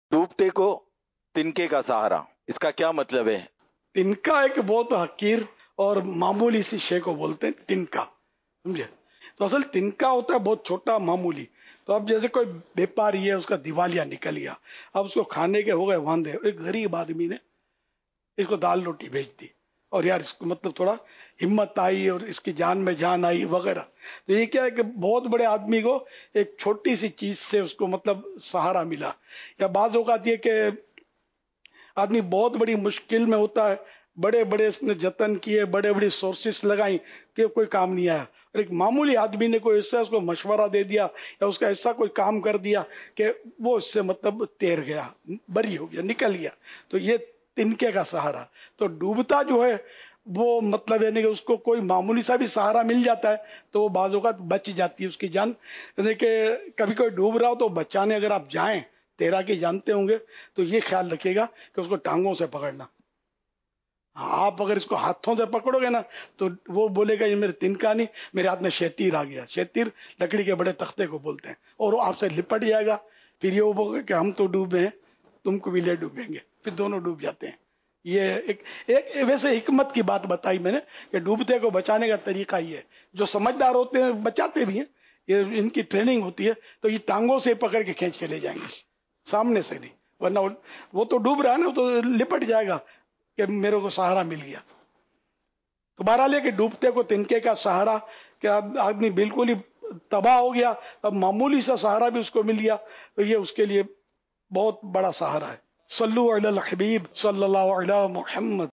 ڈوبتے کو تنکے کا سہارا، اس کا کیا مطلب ہے؟ تنکا ایک بہت حقیر اور معمولی سی شے کو بولتے ہیں تنکا، سمجھے؟ تو اصل تنکا ہوتا ہے بہت چھوٹا معمولی. تو اب جیسے کوئی بیپاری ہے، اس کا دیوالیہ نکل گیا، اب اس کو کھانے کے ہو گئے واندے، ایک غریب آدمی نے اس کو دال روٹی بھیج دی، اور یار اس کو مطلب تھوڑا ہمت آئی اور اس کی جان میں جان آئی وغیرہ. تو یہ کیا ہے کہ بہت بڑے آدمی کو ایک چھوٹی سی چیز سے اس کو مطلب سہارا ملا. یا بعض اوقات یہ کہ آدمی بہت بڑی مشکل میں ہوتا ہے، بڑے بڑے اس نے جتن کیے، بڑے بڑی سورسز لگائیں کہ کوئی کام نہیں آیا، اور ایک معمولی آدمی نے کوئی ایسا اس کو مشورہ دے دیا یا اس کا ایسا کوئی کام کر دیا کہ وہ اس سے مطلب تیر گیا، بری ہو گیا، نکل گیا. تو یہ تنکے کا سہارا. تو ڈوبتا جو ہے وہ مطلب یعنی کہ اس کو کوئی معمولی سا بھی سہارا مل جاتا ہے تو وہ بعض اوقات بچ جاتی ہے اس کی جان. یعنی کہ کبھی کوئی ڈوب رہا ہو تو بچانے اگر آپ جائیں، تیراکی جانتے ہوں گے تو یہ خیال رکھیے گا کہ اس کو ٹانگوں سے پکڑنا. آپ اگر اس کو ہاتھوں سے پکڑو گے نا تو وہ بولے گا یہ میرے تنکا نہیں، میرے ہاتھ میں شیتیر آ گیا. شیتیر لکڑی کے بڑے تختے کو بولتے ہیں، اور وہ آپ سے لپٹ جائے گا. پھر یہ بولے کہ ہم تو ڈوبے ہیں، تم کو بھی لے ڈوبیں گے، پھر دونوں ڈوب جاتے ہیں. یہ ایک ویسے حکمت کی بات بتائی میں نے کہ ڈوبتے کو بچانے کا طریقہ یہ ہے. جو سمجھدار ہوتے ہیں بچاتے بھی ہیں، یہ ان کی ٹریننگ ہوتی ہے. تو یہ ٹانگوں سے پکڑ کے کھینچ کے لے جائیں گے، سامنے سے نہیں، ورنہ وہ تو ڈوب رہا ہے نا، تو لپٹ جائے گا کہ میرے کو سہارا مل گیا. تو بہرحال یہ کہ ڈوبتے کو تنکے کا سہارا، کہ آدمی بالکل ہی تباہ ہو گیا، اب معمولی سا سہارا بھی اس کو مل گیا تو یہ اس کے لیے بہت بڑا سہارا ہے. صلو علی الحبیب صلی اللہ علی محمد.